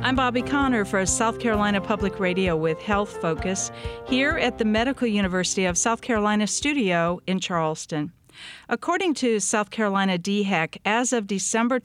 I'm Bobby Connor for South Carolina Public Radio with Health Focus here at the Medical University of South Carolina studio in Charleston. According to South Carolina DHEC, as of December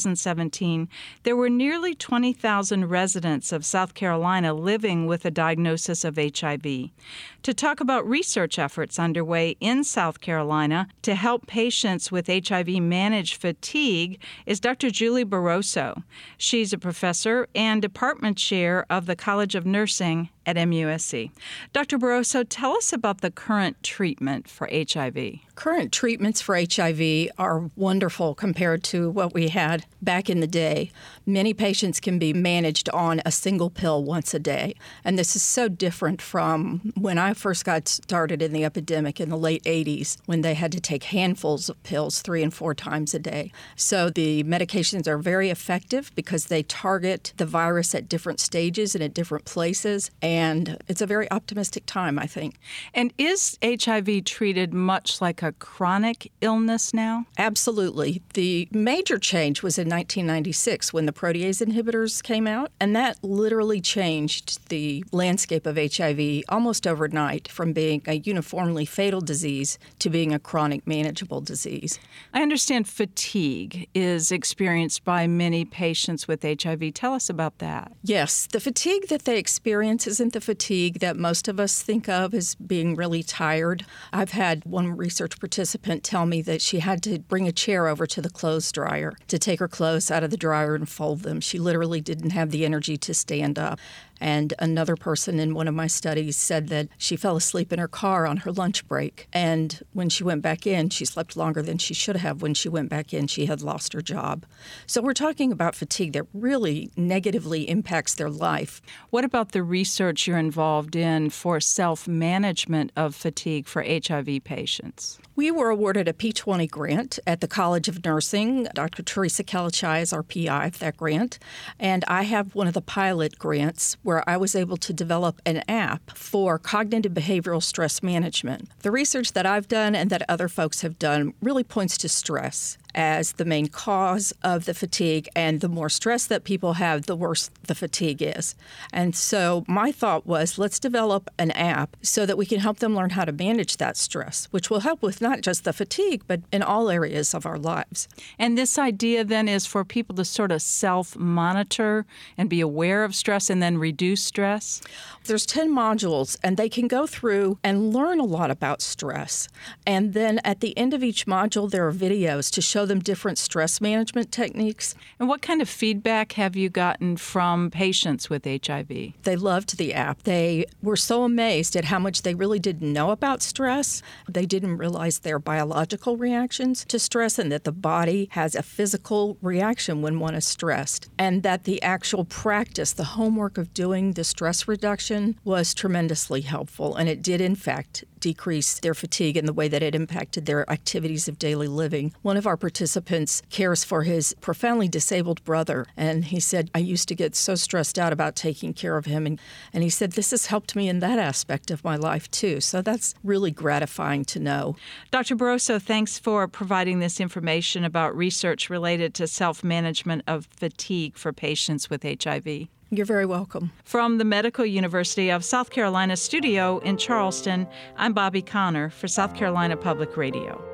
2017, there were nearly 20,000 residents of South Carolina living with a diagnosis of HIV. To talk about research efforts underway in South Carolina to help patients with HIV manage fatigue is Dr. Julie Barroso. She's a professor and department chair of the College of Nursing at MUSC. Dr. Barroso, tell us about the current treatment for HIV. Current treatments for HIV are wonderful compared to what we had back in the day. Many patients can be managed on a single pill once a day, and this is so different from when I first got started in the epidemic in the late 80s, when they had to take handfuls of pills 3 and 4 times a day. So the medications are very effective because they target the virus at different stages and at different places, and it's a very optimistic time, I think. And is HIV treated much like a chronic illness now? Absolutely. The major change was in 1996 when the protease inhibitors came out, and that literally changed the landscape of HIV almost overnight from being a uniformly fatal disease to being a chronic manageable disease. I understand fatigue is experienced by many patients with HIV. Tell us about that. Yes, the fatigue that they experience isn't the fatigue that most of us think of as being really tired. I've had one research participant tell me that she had to bring a chair over to the clothes dryer to take her clothes out of the dryer and fold them. She literally didn't have the energy to stand up. And another person in one of my studies said that she fell asleep in her car on her lunch break. And when she went back in, she slept longer than she should have. When she went back in, she had lost her job. So we're talking about fatigue that really negatively impacts their life. What about the research you're involved in for self-management of fatigue for HIV patients? We were awarded a P20 grant at the College of Nursing. Dr. Teresa Kalachai is our PI of that grant. And I have one of the pilot grants where I was able to develop an app for cognitive behavioral stress management. The research that I've done and that other folks have done really points to stress as the main cause of the fatigue, and the more stress that people have, the worse the fatigue is. And so my thought was, let's develop an app so that we can help them learn how to manage that stress, which will help with not just the fatigue, but in all areas of our lives. And this idea then is for people to sort of self-monitor and be aware of stress and then reduce stress? There's 10 modules, and they can go through and learn a lot about stress. And then at the end of each module, there are videos to show them different stress management techniques. And what kind of feedback have you gotten from patients with HIV? They loved the app. They were so amazed at how much they really didn't know about stress. They didn't realize their biological reactions to stress and that the body has a physical reaction when one is stressed. And that the actual practice, the homework of doing the stress reduction was tremendously helpful. And it did, in fact, decrease their fatigue in the way that it impacted their activities of daily living. One of our participants cares for his profoundly disabled brother, and he said, I used to get so stressed out about taking care of him, and he said, this has helped me in that aspect of my life too. So that's really gratifying to know. Dr. Barroso, thanks for providing this information about research related to self-management of fatigue for patients with HIV. You're very welcome. From the Medical University of South Carolina studio in Charleston, I'm Bobby Connor for South Carolina Public Radio.